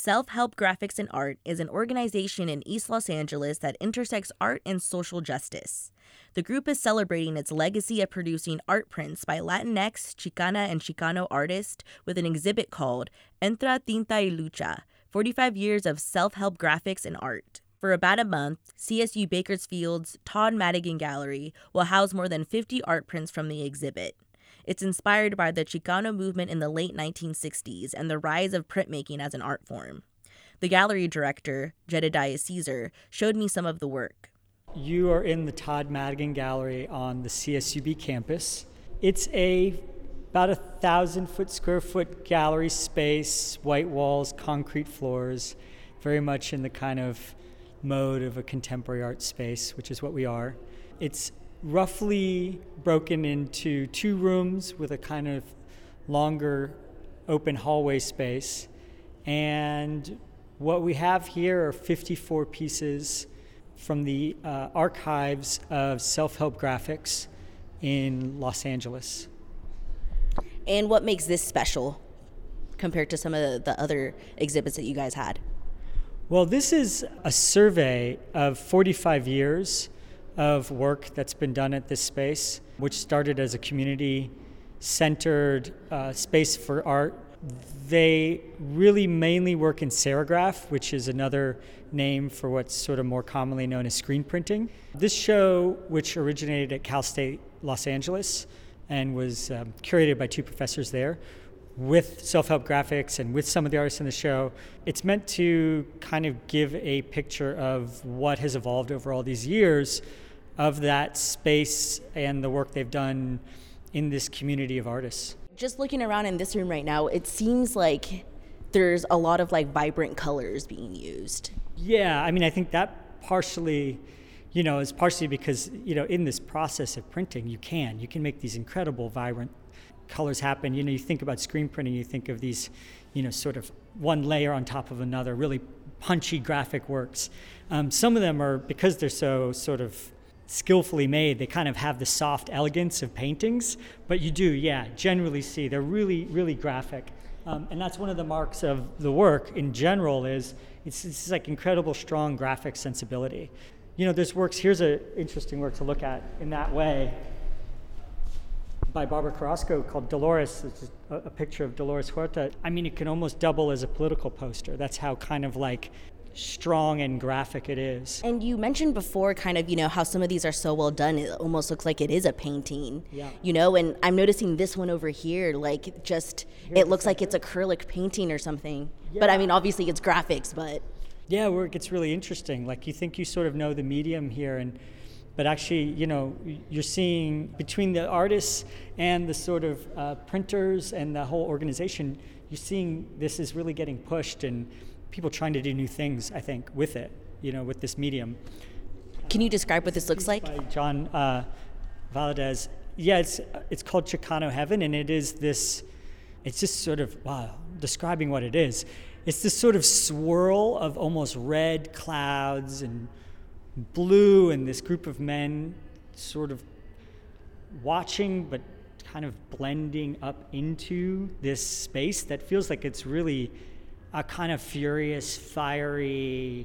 Self-Help Graphics and Art is an organization in East Los Angeles that intersects art and social justice. The group is celebrating its legacy of producing art prints by Latinx, Chicana, and Chicano artists with an exhibit called Entra Tinta y Lucha, 45 Years of Self-Help Graphics and Art. For about a month, CSU Bakersfield's Todd Madigan Gallery will house more than 50 art prints from the exhibit. It's inspired by the Chicano movement in the late 1960s and the rise of printmaking as an art form. The gallery director, Jedediah Caesar, showed me some of the work. You are in the Todd Madigan Gallery on the CSUB campus. It's about 1,000 square foot gallery space, white walls, concrete floors, very much in the kind of mode of a contemporary art space, which is what we are. It's roughly broken into 2 rooms with a kind of longer open hallway space. And what we have here are 54 pieces from the archives of self-help graphics in Los Angeles. And what makes this special compared to some of the other exhibits that you guys had? Well, this is a survey of 45 years of work that's been done at this space, which started as a community-centered space for art. They really mainly work in serigraph, which is another name for what's sort of more commonly known as screen printing. This show, which originated at Cal State Los Angeles and was curated by 2 professors there, with self-help graphics and with some of the artists in the show, it's meant to kind of give a picture of what has evolved over all these years of that space and the work they've done in this community of artists. Just looking around in this room right now, it seems like there's a lot of vibrant colors being used. Yeah, I mean, I think that partially, is partially because, in this process of printing, you can make these incredible vibrant colors happen. You think about screen printing, you think of these, sort of one layer on top of another, really punchy graphic works. Some of them are, because they're so sort of skillfully made, they kind of have the soft elegance of paintings, but you do, generally see they're really, really graphic. And that's one of the marks of the work in general is it's like incredible strong graphic sensibility. There's works, here's an interesting work to look at in that way by Barbara Carrasco called Dolores. It's a picture of Dolores Huerta. I mean, it can almost double as a political poster. That's how kind of strong and graphic it is. And you mentioned before kind of, how some of these are so well done, it almost looks like it is a painting. Yeah. And I'm noticing this one over here, it looks like it's acrylic painting or something. Yeah. But I mean, obviously it's graphics, but. Yeah, where it gets really interesting. You think you sort of know the medium here, but actually, you're seeing between the artists and the sort of printers and the whole organization, you're seeing this is really getting pushed and people trying to do new things, I think, with it, with this medium. Can you describe what this looks like? By John Valadez. Yeah, it's called Chicano Heaven, and it's just sort of, describing what it is. It's this sort of swirl of almost red clouds and blue, and this group of men sort of watching, but kind of blending up into this space that feels like it's really a kind of furious, fiery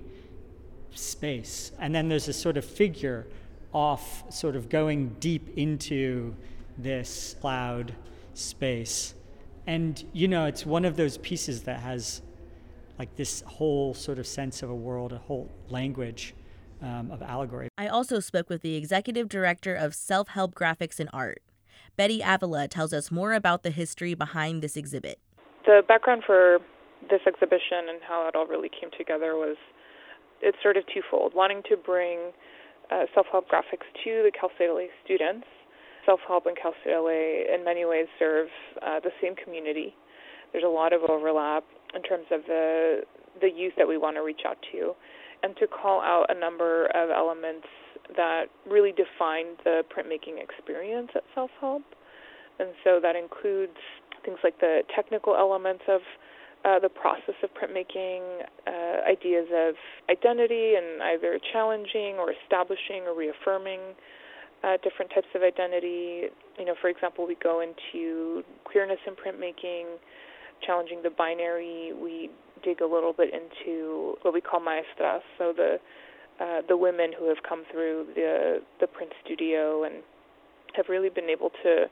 space. And then there's this sort of figure off, sort of going deep into this cloud space. And, it's one of those pieces that has this whole sort of sense of a world, a whole language of allegory. I also spoke with the executive director of Self-Help Graphics and Art. Betty Avila tells us more about the history behind this exhibit. The background for this exhibition and how it all really came together it's sort of twofold. Wanting to bring self-help graphics to the Cal State LA students. Self-help and Cal State LA in many ways serve the same community. There's a lot of overlap in terms of the youth that we want to reach out to, and to call out a number of elements that really define the printmaking experience at self-help. And so that includes things like the technical elements of the process of printmaking, ideas of identity and either challenging or establishing or reaffirming different types of identity. For example, we go into queerness in printmaking, challenging the binary. We dig a little bit into what we call maestras, so the women who have come through the print studio and have really been able to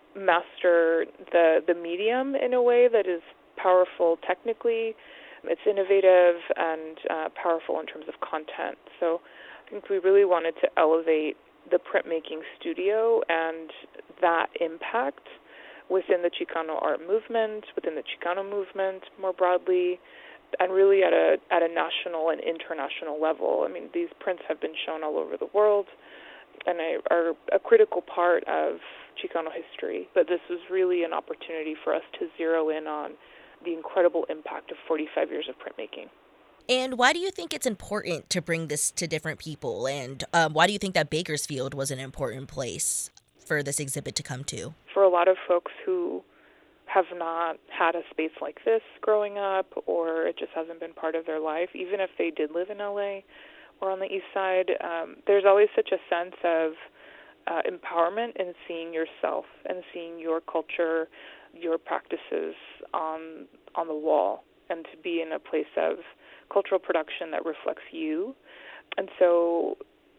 master the medium in a way that is powerful technically. It's innovative and powerful in terms of content. So I think we really wanted to elevate the printmaking studio and that impact within the Chicano art movement, within the Chicano movement more broadly, and really at a national and international level. I mean, these prints have been shown all over the world and are a critical part of Chicano history. But this was really an opportunity for us to zero in on the incredible impact of 45 years of printmaking. And why do you think it's important to bring this to different people? And why do you think that Bakersfield was an important place for this exhibit to come to? For a lot of folks who have not had a space like this growing up, or it just hasn't been part of their life, even if they did live in LA or on the East Side, there's always such a sense of empowerment in seeing yourself and seeing your culture, your practices on the wall, and to be in a place of cultural production that reflects you. And so,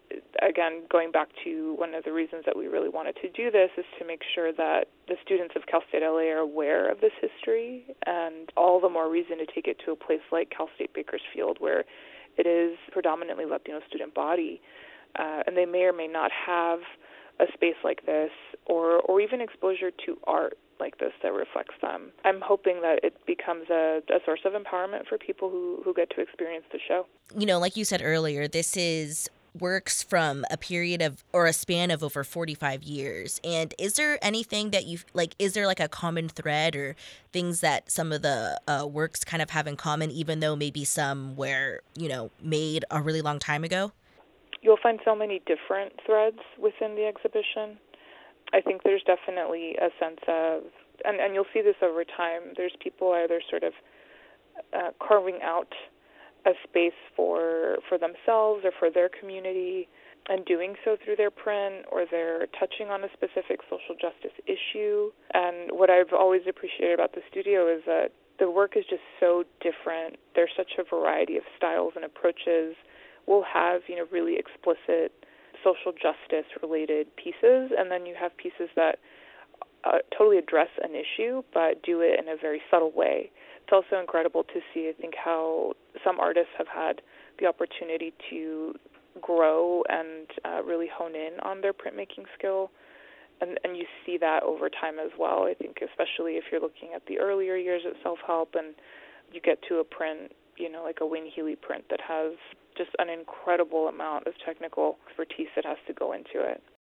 again, going back to one of the reasons that we really wanted to do this is to make sure that the students of Cal State LA are aware of this history, and all the more reason to take it to a place like Cal State Bakersfield, where it is predominantly Latino student body, and they may or may not have a space like this or even exposure to art like this that reflects them. I'm hoping that it becomes a source of empowerment for people who get to experience the show. You know, like you said earlier, this is works from a period of or a span of over 45 years. And is there anything that is there like a common thread or things that some of the works kind of have in common, even though maybe some were, made a really long time ago? You'll find so many different threads within the exhibition. I think there's definitely a sense of, and you'll see this over time, there's people either sort of carving out a space for themselves or for their community and doing so through their print, or they're touching on a specific social justice issue. And what I've always appreciated about the studio is that the work is just so different. There's such a variety of styles and approaches. We'll have, really explicit social justice related pieces, and then you have pieces that totally address an issue but do it in a very subtle way. It's also incredible to see, I think, how some artists have had the opportunity to grow and really hone in on their printmaking skill, and you see that over time as well. I think especially if you're looking at the earlier years at self-help and you get to a print, like a Wayne Healy print that has just an incredible amount of technical expertise that has to go into it.